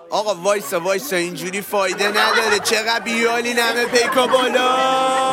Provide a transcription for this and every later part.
آقا وایسا اینجوری فایده نداره، چقدر بیالی نمه پیکا بالا.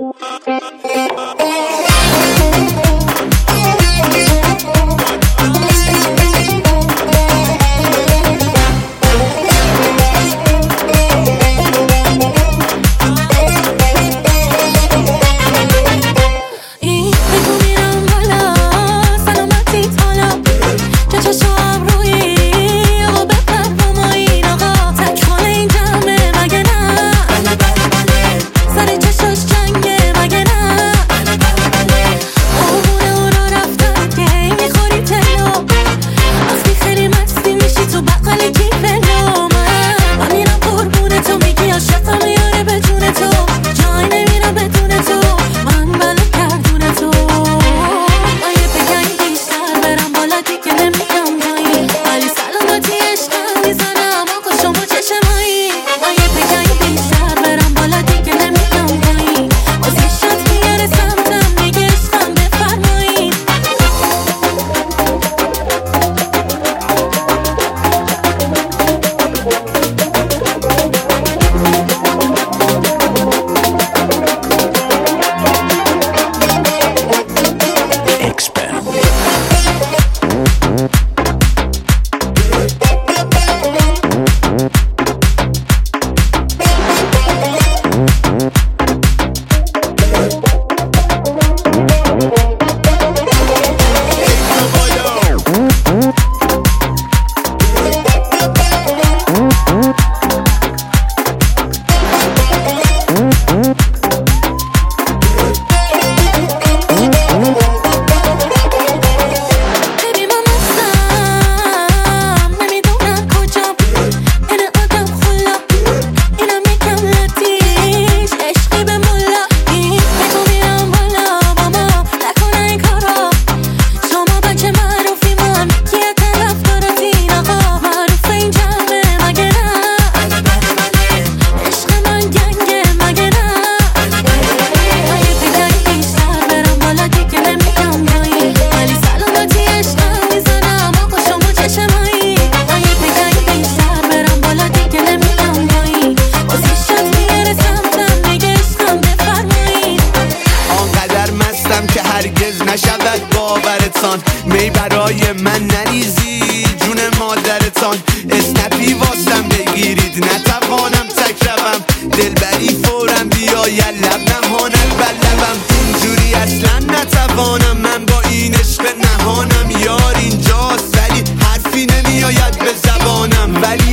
نشود باورتان، می برای من نریزی جون مادرتان. اسنپی واسم بگیرید نتوانم تکربم، دلبری فورم بیا لب نهانت بر لبم. اینجوری اصلا نتوانم من با این عشق نهانم. یار اینجاست ولی حرفی نمیآید به زبانم، ولی